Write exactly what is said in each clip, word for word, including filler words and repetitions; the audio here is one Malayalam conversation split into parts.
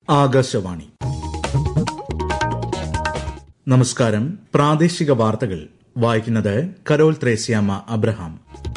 ആകാശവാണി. നമസ്കാരം. പ്രാദേശിക വാർത്തകൾ വായിക്കുന്നത് കരോൾ ത്രേസ്യാമ്മ അബ്രഹാം.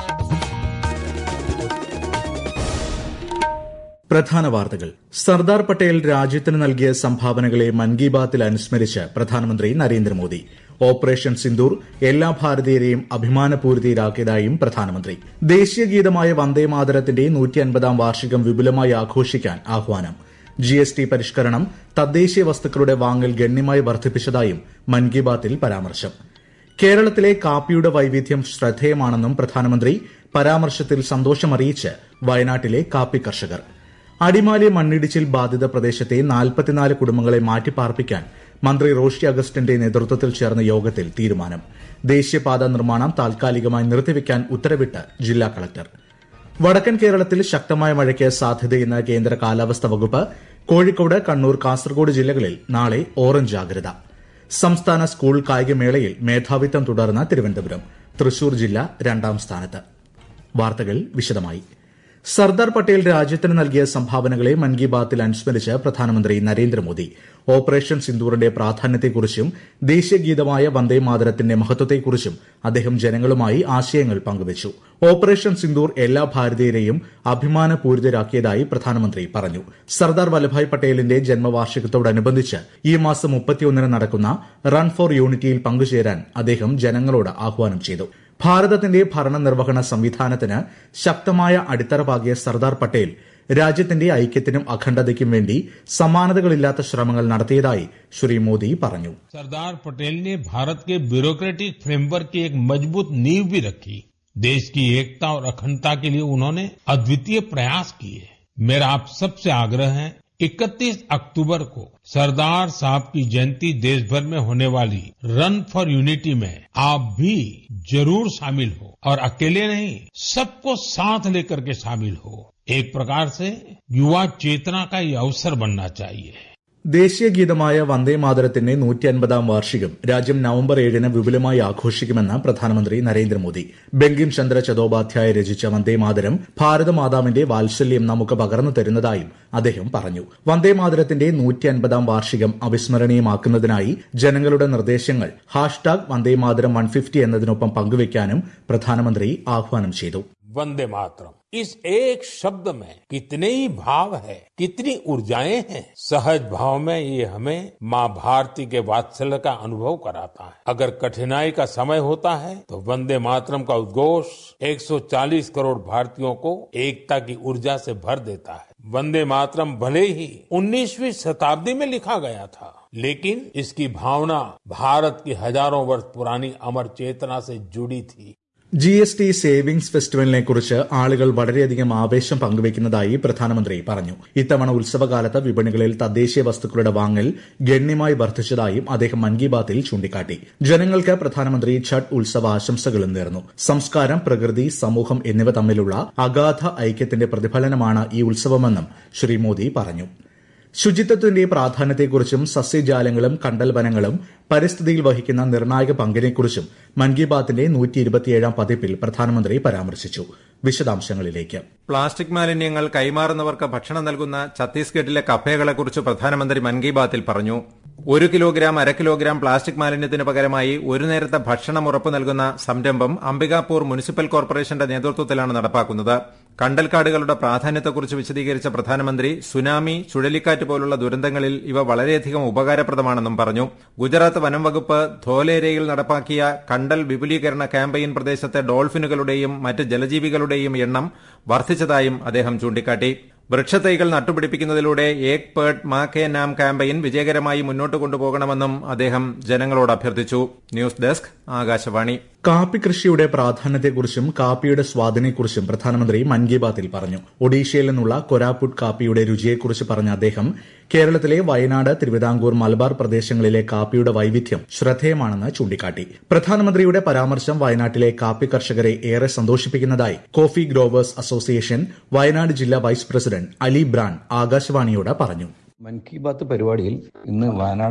പ്രധാന വാർത്തകൾ. സർദാർ പട്ടേൽ രാജ്യത്തിന് നൽകിയ സംഭാവനകളെ മൻ കി ബാത്തിൽ അനുസ്മരിച്ച് പ്രധാനമന്ത്രി നരേന്ദ്രമോദി. ഓപ്പറേഷൻ സിന്ദൂർ എല്ലാ ഭാരതീയരെയും അഭിമാനപൂരിതരാക്കിയതായും പ്രധാനമന്ത്രി. ദേശീയ ഗീതമായ വന്ദേമാതരത്തിന്റെ നൂറ്റി അൻപതാം വാർഷികം വിപുലമായി ആഘോഷിക്കാൻ ആഹ്വാനം. ജി എസ് ടി പരിഷ്കരണം തദ്ദേശീയ വസ്തുക്കളുടെ വാങ്ങൽ ഗണ്യമായി വർദ്ധിപ്പിച്ചതായും മൻ കി ബാത്തിൽ പരാമർശം. കേരളത്തിലെ കാപ്പിയുടെ വൈവിധ്യം ശ്രദ്ധേയമാണെന്നും പ്രധാനമന്ത്രി പരാമർശത്തിൽ സന്തോഷമറിയിച്ച് വയനാട്ടിലെ കാപ്പി കർഷകർ. അടിമാലി മണ്ണിടിച്ചിൽ ബാധിത പ്രദേശത്തെ നാൽപ്പത്തിനാല് കുടുംബങ്ങളെ മാറ്റിപ്പാർപ്പിക്കാൻ മന്ത്രി റോഷി അഗസ്റ്റിന്റെ നേതൃത്വത്തിൽ ചേർന്ന യോഗത്തിൽ തീരുമാനം. ദേശീയപാത നിർമ്മാണം താൽക്കാലികമായി നിർത്തിവെക്കാൻ ഉത്തരവിട്ട് ജില്ലാ കളക്ടർ. വടക്കൻ കേരളത്തിൽ ശക്തമായ മഴയ്ക്ക് സാധ്യതയെന്ന് കേന്ദ്ര കാലാവസ്ഥാ വകുപ്പ്. കോഴിക്കോട്, കണ്ണൂർ, കാസർഗോഡ് ജില്ലകളിൽ നാളെ ഓറഞ്ച് ജാഗ്രത. സംസ്ഥാന സ്കൂൾ കായികമേളയിൽ മേധാവിത്വം തുടർന്ന തിരുവനന്തപുരം. തൃശൂർ ജില്ല രണ്ടാം സ്ഥാനത്ത്. വാർത്തകൾ വിശദമായി. സർദാർ പട്ടേൽ രാജ്യത്തിന് നൽകിയ സംഭാവനകളെ മൻ കി ബാത്തിൽ അനുസ്മരിച്ച് പ്രധാനമന്ത്രി നരേന്ദ്രമോദി. ഓപ്പറേഷൻ സിന്ദൂറിന്റെ പ്രാധാന്യത്തെക്കുറിച്ചും ദേശീയ ഗീതമായ വന്ദേമാതരത്തിന്റെ മഹത്വത്തെക്കുറിച്ചും അദ്ദേഹം ജനങ്ങളുമായി ആശയങ്ങൾ പങ്കുവച്ചു. ഓപ്പറേഷൻ സിന്ദൂർ എല്ലാ ഭാരതീയരെയും അഭിമാനപൂരിതരാക്കിയതായി പ്രധാനമന്ത്രി പറഞ്ഞു. സർദാർ വല്ലഭായ് പട്ടേലിന്റെ ജന്മവാർഷികത്തോടനുബന്ധിച്ച് ഈ മാസം മുപ്പത്തിയൊന്നിന് നടക്കുന്ന റൺ ഫോർ യൂണിറ്റിയിൽ പങ്കുചേരാൻ അദ്ദേഹം ജനങ്ങളോട് ആഹ്വാനം ചെയ്തു. ഭാരതത്തിന്റെ ഭരണനിർവഹണ സംവിധാനത്തിന് ശക്തമായ അടിത്തറ പാകിയ സർദാർ പട്ടേൽ രാജ്യത്തിന്റെ ഐക്യത്തിനും അഖണ്ഡതയ്ക്കും വേണ്ടി സമാനതകളില്ലാത്ത ശ്രമങ്ങൾ നടത്തിയതായി ശ്രീ മോദി പറഞ്ഞു. सरदार पटेल ने भारत के ब्यूरोक्रेटिक फ्रेमवर्क की एक मजबूत नींव भी रखी. देश की एकता और अखंडता के लिए उन्होंने अद्वितीय प्रयास किए. मेरा आप सबसे आग्रह है, इकतीस अक्टूबर को सरदार साहब की जयंती देश भर में होने वाली रन फॉर यूनिटी में आप भी जरूर शामिल हो और अकेले नहीं, सबको साथ लेकर के शामिल हो. एक प्रकार से युवा चेतना का ये अवसर बनना चाहिए. ദേശീയ ഗീതമായ വന്ദേമാതരത്തിന്റെ നൂറ്റി അൻപതാം വാർഷികം രാജ്യം നവംബർ ഏഴിന് വിപുലമായി ആഘോഷിക്കുമെന്ന് പ്രധാനമന്ത്രി നരേന്ദ്രമോദി. ബങ്കിം ചന്ദ്ര ചതോപാധ്യായ രചിച്ച വന്ദേമാതരം ഭാരതമാതാവിന്റെ വാത്സല്യം നമുക്ക് പകർന്നു തരുന്നതായും അദ്ദേഹം പറഞ്ഞു. വന്ദേമാതരത്തിന്റെ നൂറ്റി അൻപതാം വാർഷികം അവിസ്മരണീയമാക്കുന്നതിനായി ജനങ്ങളുടെ നിർദ്ദേശങ്ങൾ ഹാഷ്ടാഗ് വന്ദേമാതരം വൺ ഫിഫ്റ്റി എന്നതിനൊപ്പം പങ്കുവയ്ക്കാനും പ്രധാനമന്ത്രി ആഹ്വാനം ചെയ്തു. वंदे मातरम, इस एक शब्द में कितने ही भाव है, कितनी ऊर्जाएं हैं. सहज भाव में ये हमें माँ भारती के वात्सल्य का अनुभव कराता है. अगर कठिनाई का समय होता है तो वंदे मातरम का उद्घोष एक सौ चालीस करोड़ भारतीयों को एकता की ऊर्जा से भर देता है. वंदे मातरम भले ही उन्नीसवीं शताब्दी में लिखा गया था, लेकिन इसकी भावना भारत की हजारों वर्ष पुरानी अमर चेतना से जुड़ी थी. ജി എസ് ടി സേവിംഗ്സ് ഫെസ്റ്റിവലിനെ കുറിച്ച് ആളുകൾ വളരെയധികം ആവേശം പങ്കുവയ്ക്കുന്നതായി പ്രധാനമന്ത്രി പറഞ്ഞു. ഇത്തവണ ഉത്സവകാലത്ത് വിപണികളിൽ തദ്ദേശീയ വസ്തുക്കളുടെ വാങ്ങൽ ഗണ്യമായി വർദ്ധിച്ചതായും അദ്ദേഹം മൻ കി ബാത്തിൽ ചൂണ്ടിക്കാട്ടി. ജനങ്ങൾക്ക് പ്രധാനമന്ത്രി ഛഠ് ഉത്സവ ആശംസകളും നേർന്നു. സംസ്കാരം, പ്രകൃതി, സമൂഹം എന്നിവ തമ്മിലുള്ള അഗാധ ഐക്യത്തിന്റെ പ്രതിഫലനമാണ് ഈ ഉത്സവമെന്നും ശ്രീ മോദി പറഞ്ഞു. ശുചിത്വത്തിന്റെ പ്രാധാന്യത്തെക്കുറിച്ചും സസ്യജാലങ്ങളും കണ്ടൽ വനങ്ങളും പരിസ്ഥിതിയിൽ വഹിക്കുന്ന നിർണായക പങ്കിനെക്കുറിച്ചും മൻ കി ബാത്തിന്റെ നൂറ്റി ഇരുപത്തിയേഴാം പതിപ്പിൽ പ്രധാനമന്ത്രി പരാമർശിച്ചു. വിശദാംശങ്ങളിലേക്ക്. പ്ലാസ്റ്റിക് മാലിന്യങ്ങൾ കൈമാറുന്നവർക്ക് ഭക്ഷണം നൽകുന്ന ഛത്തീസ്ഗഡിലെ കഫേകളെക്കുറിച്ച് പ്രധാനമന്ത്രി മൻ കി ബാത്തിൽ പറഞ്ഞു. ഒരു കിലോഗ്രാം അര കിലോഗ്രാം പ്ലാസ്റ്റിക് മാലിന്യത്തിന് പകരമായി ഒരു നേരത്തെ ഭക്ഷണം ഉറപ്പു നൽകുന്ന സംരംഭം അംബികാപൂർ മുനിസിപ്പൽ കോർപ്പറേഷന്റെ നേതൃത്വത്തിലാണ് നടപ്പാക്കുന്നത്. കണ്ടൽക്കാടുകളുടെ പ്രാധാന്യത്തെക്കുറിച്ച് വിശദീകരിച്ച പ്രധാനമന്ത്രി സുനാമി, ചുഴലിക്കാറ്റ് പോലുള്ള ദുരന്തങ്ങളിൽ ഇവ വളരെയധികം ഉപകാരപ്രദമാണെന്നും പറഞ്ഞു. ഗുജറാത്ത് വനം വകുപ്പ് ധോലേരയിൽ നടപ്പാക്കിയ കണ്ടൽ വിപുലീകരണ ക്യാമ്പയിൻ പ്രദേശത്തെ ഡോൾഫിനുകളുടെയും മറ്റ് ജലജീവികളുടെയും എണ്ണം വർദ്ധിച്ചതായും അദ്ദേഹം ചൂണ്ടിക്കാട്ടി. വൃക്ഷത്തൈകൾ നട്ടുപിടിപ്പിക്കുന്നതിലൂടെ ഏക് പേഡ് മാ കെ നാം ക്യാമ്പയിൻ വിജയകരമായി മുന്നോട്ട് കൊണ്ടുപോകണമെന്നും അദ്ദേഹം ജനങ്ങളോട് അഭ്യർത്ഥിച്ചു. News desk, Akashvani. കാപ്പി കൃഷിയുടെ പ്രാധാന്യത്തെക്കുറിച്ചും കാപ്പിയുടെ സ്വാദിനെക്കുറിച്ചും പ്രധാനമന്ത്രി മൻ കി ബാത്തിൽ പറഞ്ഞു. ഒഡീഷയിൽ നിന്നുള്ള കൊരാപുട്ട് കാപ്പിയുടെ രുചിയെക്കുറിച്ച് പറഞ്ഞ അദ്ദേഹം കേരളത്തിലെ വയനാട്, തിരുവിതാംകൂർ, മലബാർ പ്രദേശങ്ങളിലെ കാപ്പിയുടെ വൈവിധ്യം ശ്രദ്ധേയമാണെന്ന് ചൂണ്ടിക്കാട്ടി. പ്രധാനമന്ത്രിയുടെ പരാമർശം വയനാട്ടിലെ കാപ്പി കർഷകരെ ഏറെ സന്തോഷിപ്പിക്കുന്നതായി കോഫി ഗ്രോവേഴ്സ് അസോസിയേഷൻ വയനാട് ജില്ലാ വൈസ് പ്രസിഡന്റ് അലി ബ്രാൻ ആകാശവാണിയോട് പറഞ്ഞു. മൻ കി ബാത്ത് പരിപാടിയിൽ ഇന്ന് വയനാടൻ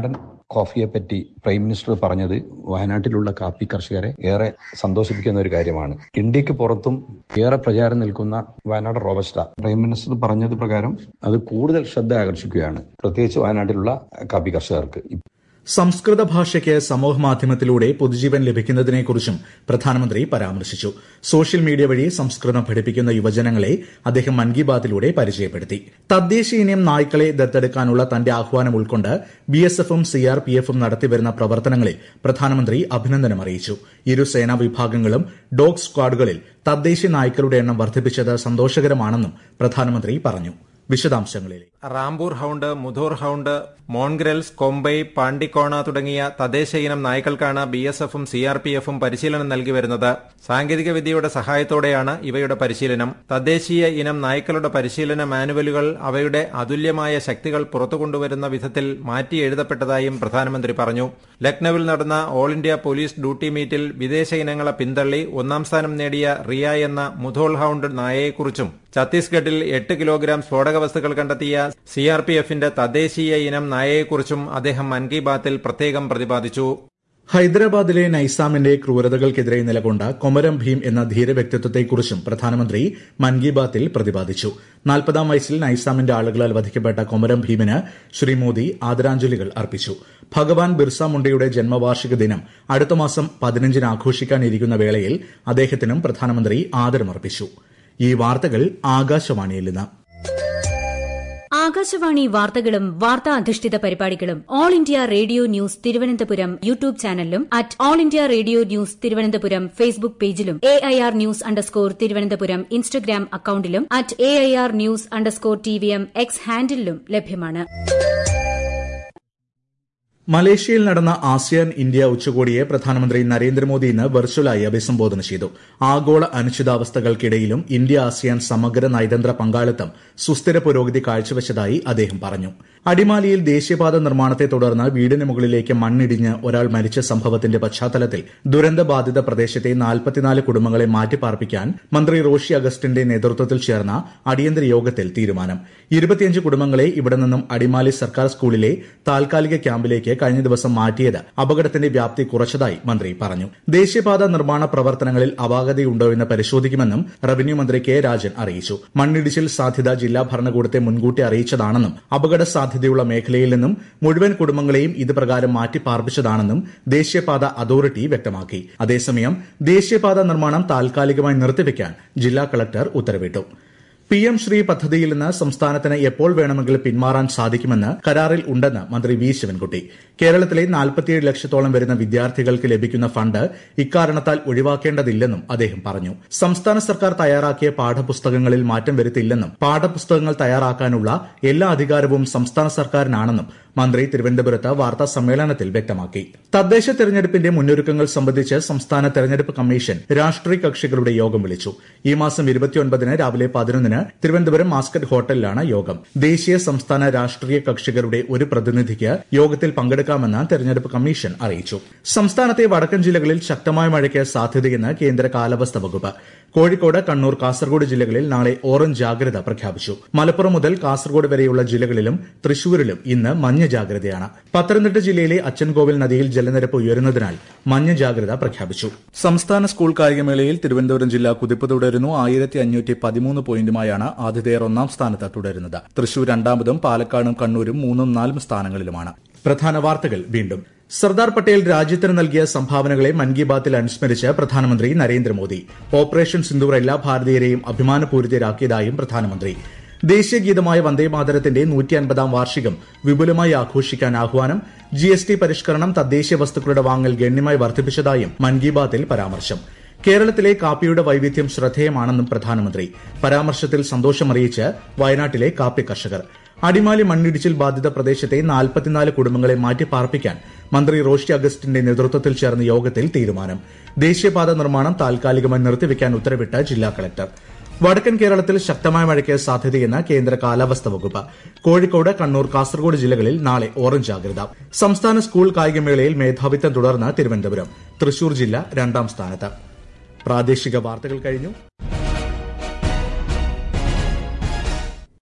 കോഫിയെ പറ്റി പ്രൈം മിനിസ്റ്റർ പറഞ്ഞത് വയനാട്ടിലുള്ള കാപ്പി കർഷകരെ ഏറെ സന്തോഷിപ്പിക്കുന്ന ഒരു കാര്യമാണ്. ഇന്ത്യക്ക് പുറത്തും ഏറെ പ്രചാരം നിൽക്കുന്ന വയനാട് റോബസ്റ്റ പ്രൈം മിനിസ്റ്റർ പറഞ്ഞത് പ്രകാരം അത് കൂടുതൽ ശ്രദ്ധ ആകർഷിക്കുകയാണ്, പ്രത്യേകിച്ച് വയനാട്ടിലുള്ള കാപ്പി കർഷകർക്ക്. സംസ്കൃത ഭാഷയ്ക്ക് സമൂഹമാധ്യമത്തിലൂടെ പുതുജീവൻ ലഭിക്കുന്നതിനെക്കുറിച്ചും പ്രധാനമന്ത്രി പരാമർശിച്ചു. സോഷ്യൽ മീഡിയ വഴി സംസ്കൃതം പഠിപ്പിക്കുന്ന യുവജനങ്ങളെ അദ്ദേഹം മൻ കി ബാത്തിലൂടെ പരിചയപ്പെടുത്തി. തദ്ദേശീയ ഇനം നായ്ക്കളെ ദത്തെടുക്കാനുള്ള തന്റെ ആഹ്വാനം ഉൾക്കൊണ്ട് ബി എസ് എഫും സി ആർ പി എഫും നടത്തിവരുന്ന പ്രവർത്തനങ്ങളിൽ പ്രധാനമന്ത്രി അഭിനന്ദനം അറിയിച്ചു. ഇരു സേനാ വിഭാഗങ്ങളും ഡോഗ് സ്ക്വാഡുകളിൽ തദ്ദേശീയ നായ്ക്കളുടെ എണ്ണം വർദ്ധിപ്പിച്ചത് സന്തോഷകരമാണെന്നും പ്രധാനമന്ത്രി പറഞ്ഞു. വിശദാംശങ്ങളിലേക്ക്. റാംപൂർ ഹൌണ്ട്, മുധോർ ഹൌണ്ട്, മോൺഗ്രൽസ്, കൊമ്പൈ, പാണ്ടിക്കോണ തുടങ്ങിയ തദ്ദേശ ഇനം നായ്ക്കൾക്കാണ് ബി എസ് എഫും സി ആർ പി എഫും പരിശീലനം നൽകി വരുന്നത്. സാങ്കേതിക വിദ്യയുടെ സഹായത്തോടെയാണ് ഇവയുടെ പരിശീലനം. തദ്ദേശീയ ഇനം നായ്ക്കളുടെ പരിശീലന മാനുവലുകൾ അവയുടെ അതുല്യമായ ശക്തികൾ പുറത്തുകൊണ്ടുവരുന്ന വിധത്തിൽ മാറ്റി എഴുതപ്പെട്ടതായും പ്രധാനമന്ത്രി പറഞ്ഞു. ലക്നൌവിൽ നടന്ന ഓൾ ഇന്ത്യ പോലീസ് ഡ്യൂട്ടി മീറ്റിൽ വിദേശ ഇനങ്ങളെ പിന്തള്ളി ഒന്നാം സ്ഥാനം നേടിയ റിയ എന്ന മുധോൾ ഹൌണ്ട് നായയെക്കുറിച്ചും ഛത്തീസ്ഗഡിൽ എട്ട് കിലോഗ്രാം സ്ഫോടക വസ്തുക്കൾ കണ്ടെത്തിയ സി ആർ പി എഫിന്റെ തദ്ദേശീയ ഇനം നായയെക്കുറിച്ചും അദ്ദേഹം മൻ കി ബാത്തിൽ പ്രത്യേകം പ്രതിപാദിച്ചു. ഹൈദരാബാദിലെ നൈസാമിന്റെ ക്രൂരതകൾക്കെതിരെ നിലകൊണ്ട കൊമരം ഭീം എന്ന ധീരവ്യക്തിത്വത്തെക്കുറിച്ചും പ്രധാനമന്ത്രി മൻ കി ബാത്തിൽ പ്രതിപാദിച്ചു. നാൽപ്പതാം വയസ്സിൽ നൈസാമിന്റെ ആളുകളാൽ വധിക്കപ്പെട്ട കൊമരം ഭീമിന് ശ്രീ മോദി ആദരാഞ്ജലികൾ അർപ്പിച്ചു. ഭഗവാൻ ബിർസ മുണ്ടയുടെ ജന്മവാർഷിക ദിനം അടുത്ത മാസം പതിനഞ്ചിന് ആഘോഷിക്കാനിരിക്കുന്ന വേളയിൽ അദ്ദേഹത്തിനും പ്രധാനമന്ത്രി ആദരമർപ്പിച്ചു. ഈ വാർത്തകൾ ആകാശവാണിയിൽ നിന്ന്. ആകാശവാണി വാർത്തകളും വാർത്താ അധിഷ്ഠിത പരിപാടികളും all India radio news Thiruvananthapuram YouTube ചാനലിലും at all India radio news Thiruvananthapuram Facebook പേജിലും A I R news underscore Thiruvananthapuram Instagram അക്കൌണ്ടിലും at A I R news underscore T V M X ഹാൻഡിലും ലഭ്യമാണ്. മലേഷ്യയിൽ നടന്ന ആസിയാൻ ഇന്ത്യ ഉച്ചകോടിയെ പ്രധാനമന്ത്രി നരേന്ദ്രമോദി ഇന്ന് വെർച്വലായി അഭിസംബോധന ചെയ്തു. ആഗോള അനിശ്ചിതാവസ്ഥകൾക്കിടയിലും ഇന്ത്യ ആസിയാൻ സമഗ്ര നയതന്ത്ര പങ്കാളിത്തം സുസ്ഥിര പുരോഗതി കാഴ്ചവച്ചതായി അദ്ദേഹം പറഞ്ഞു. അടിമാലിയിൽ ദേശീയപാത നിർമ്മാണത്തെ തുടർന്ന് വീടിന് മുകളിലേക്ക് മണ്ണിടിഞ്ഞ് ഒരാൾ മരിച്ച സംഭവത്തിന്റെ പശ്ചാത്തലത്തിൽ ദുരന്തബാധിത പ്രദേശത്തെ നാൽപ്പത്തിനാല് കുടുംബങ്ങളെ മാറ്റിപ്പാർപ്പിക്കാൻ മന്ത്രി റോഷി അഗസ്റ്റിന്റെ നേതൃത്വത്തിൽ ചേർന്ന അടിയന്തര യോഗത്തിൽ തീരുമാനം. ഇരുപത്തിയഞ്ച് കുടുംബങ്ങളെ ഇവിടെ നിന്നും അടിമാലി സർക്കാർ സ്കൂളിലെ താൽക്കാലിക ക്യാമ്പിലേക്ക് കഴിഞ്ഞ ദിവസം മാറ്റിയത് അപകടത്തിന്റെ വ്യാപ്തി കുറച്ചതായി മന്ത്രി പറഞ്ഞു. ദേശീയപാത നിർമ്മാണ പ്രവർത്തനങ്ങളിൽ അപാകതയുണ്ടോ എന്ന് പരിശോധിക്കുമെന്നും റവന്യൂ മന്ത്രി കെ രാജൻ അറിയിച്ചു. മണ്ണിടിച്ചിൽ സാധ്യത ജില്ലാ ഭരണകൂടത്തെ മുൻകൂട്ടി അറിയിച്ചതാണെന്നും അപകട സാധ്യതയുള്ള മേഖലയിൽ നിന്നും മുഴുവൻ കുടുംബങ്ങളെയും ഇത് പ്രകാരം മാറ്റിപ്പാർപ്പിച്ചതാണെന്നും ദേശീയപാത അതോറിറ്റി വ്യക്തമാക്കി. അതേസമയം ദേശീയപാത നിർമ്മാണം താൽക്കാലികമായി നിർത്തിവെക്കാൻ ജില്ലാ കളക്ടർ ഉത്തരവിട്ടു. പി എം ശ്രീ പദ്ധതിയിൽ നിന്ന് സംസ്ഥാനത്തിന് എപ്പോൾ വേണമെങ്കിൽ പിന്മാറാൻ സാധിക്കുമെന്ന് കരാറിൽ ഉണ്ടെന്ന് മന്ത്രി വി ശിവൻകുട്ടി. കേരളത്തിലെ നാൽപ്പത്തിയേഴ് ലക്ഷത്തോളം വരുന്ന വിദ്യാർത്ഥികൾക്ക് ലഭിക്കുന്ന ഫണ്ട് ഇക്കാരണത്താൽ ഒഴിവാക്കേണ്ടതില്ലെന്നും അദ്ദേഹം പറഞ്ഞു. സംസ്ഥാന സർക്കാർ തയ്യാറാക്കിയ പാഠപുസ്തകങ്ങളിൽ മാറ്റം വരുത്തില്ലെന്നും പാഠപുസ്തകങ്ങൾ തയ്യാറാക്കാനുള്ള എല്ലാ അധികാരവും സംസ്ഥാന സർക്കാരിനാണെന്നും മന്ത്രി തിരുവനന്തപുരത്ത് വാർത്താ സമ്മേളനത്തിൽ വ്യക്തമാക്കി. തദ്ദേശ തെരഞ്ഞെടുപ്പിന്റെ മുന്നൊരുക്കങ്ങൾ സംബന്ധിച്ച് സംസ്ഥാന തെരഞ്ഞെടുപ്പ് കമ്മീഷൻ രാഷ്ട്രീയ കക്ഷികളുടെ യോഗം വിളിച്ചു. ഈ മാസം ഇരുപത്തിയൊൻപതിന് രാവിലെ പതിനൊന്നിന് തിരുവനന്തപുരം മാസ്കറ്റ് ഹോട്ടലിലാണ് യോഗം. ദേശീയ സംസ്ഥാന രാഷ്ട്രീയ കക്ഷികളുടെ ഒരു പ്രതിനിധിക്ക് യോഗത്തിൽ പങ്കെടുക്കാമെന്ന് തെരഞ്ഞെടുപ്പ് കമ്മീഷൻ അറിയിച്ചു. സംസ്ഥാനത്തെ വടക്കൻ ജില്ലകളിൽ ശക്തമായ മഴയ്ക്ക് സാധ്യതയെന്ന് കേന്ദ്ര കാലാവസ്ഥാ വകുപ്പ്. കോഴിക്കോട്, കണ്ണൂർ, കാസർഗോഡ് ജില്ലകളിൽ നാളെ ഓറഞ്ച് ജാഗ്രത പ്രഖ്യാപിച്ചു. മലപ്പുറം മുതൽ കാസർഗോഡ് വരെയുള്ള ജില്ലകളിലും തൃശൂരിലും ഇന്ന് മഞ്ഞ ജാഗ്രതയാണ്. പത്തനംതിട്ട ജില്ലയിലെ അച്ചൻകോവിൽ നദിയിൽ ജലനിരപ്പ് ഉയരുന്നതിനാൽ മഞ്ഞ ജാഗ്രത പ്രഖ്യാപിച്ചു. സംസ്ഥാന സ്കൂൾ കായികമേളയിൽ തിരുവനന്തപുരം ജില്ല കുതിപ്പ് തുടരുന്നു. ആയിരത്തി അഞ്ഞൂറ്റി പതിമൂന്ന് പോയിന്റുമായാണ് ആതിഥേയർ ഒന്നാം സ്ഥാനത്ത് തുടരുന്നത്. തൃശൂർ രണ്ടാമതും പാലക്കാടും കണ്ണൂരും മൂന്നും നാലും സ്ഥാനങ്ങളിലുമാണ്. പ്രധാന വാർത്തകൾ വീണ്ടും. സർദാർ പട്ടേൽ രാജ്യത്തിന് നൽകിയ സംഭാവനകളെ മൻ കി ബാത്തിൽ അനുസ്മരിച്ച് പ്രധാനമന്ത്രി നരേന്ദ്രമോദി. ഓപ്പറേഷൻ സിന്ദൂർ എല്ലാ ഭാരതീയരെയും അഭിമാനപൂരിതരാക്കിയതായും പ്രധാനമന്ത്രി. ദേശീയ ഗീതമായ വന്ദേമാതരത്തിന്റെ നൂറ്റി അൻപതാം വാർഷികം വിപുലമായി ആഘോഷിക്കാൻ ആഹ്വാനം. ജി എസ് ടി പരിഷ്കരണം തദ്ദേശീയ വസ്തുക്കളുടെ വാങ്ങൽ ഗണ്യമായി വർദ്ധിപ്പിച്ചതായും മൻ കി ബാത്തിൽ പരാമർശം. കേരളത്തിലെ കാപ്പിയുടെ വൈവിധ്യം ശ്രദ്ധേയമാണെന്നും പ്രധാനമന്ത്രി. പരാമർശത്തിൽ സന്തോഷമറിയിച്ച് വയനാട്ടിലെ കാപ്പി കർഷകർ. അടിമാലി മണ്ണിടിച്ചിൽ ബാധിത പ്രദേശത്തെ നാൽപ്പത്തിനാല് കുടുംബങ്ങളെ മാറ്റിപ്പാർപ്പിക്കാൻ മന്ത്രി റോഷി അഗസ്റ്റിന്റെ നേതൃത്വത്തിൽ ചേർന്ന യോഗത്തിൽ തീരുമാനം. ദേശീയപാത നിർമ്മാണം താൽക്കാലികമായി നിർത്തിവെക്കാൻ ഉത്തരവിട്ട ജില്ലാ കളക്ടർ. വടക്കൻ കേരളത്തിൽ ശക്തമായ മഴയ്ക്ക് സാധ്യതയെന്ന് കേന്ദ്ര കാലാവസ്ഥാ വകുപ്പ്. കോഴിക്കോട്, കണ്ണൂർ, കാസർഗോഡ് ജില്ലകളിൽ നാളെ ഓറഞ്ച് ജാഗ്രത. സംസ്ഥാന സ്കൂൾ കായികമേളയിൽ മേധാവിത്വം തുടർന്ന് തിരുവനന്തപുരം. തൃശൂർ ജില്ല രണ്ടാം സ്ഥാനത്ത്. പ്രാദേശിക വാർത്തകൾ കഴിഞ്ഞു.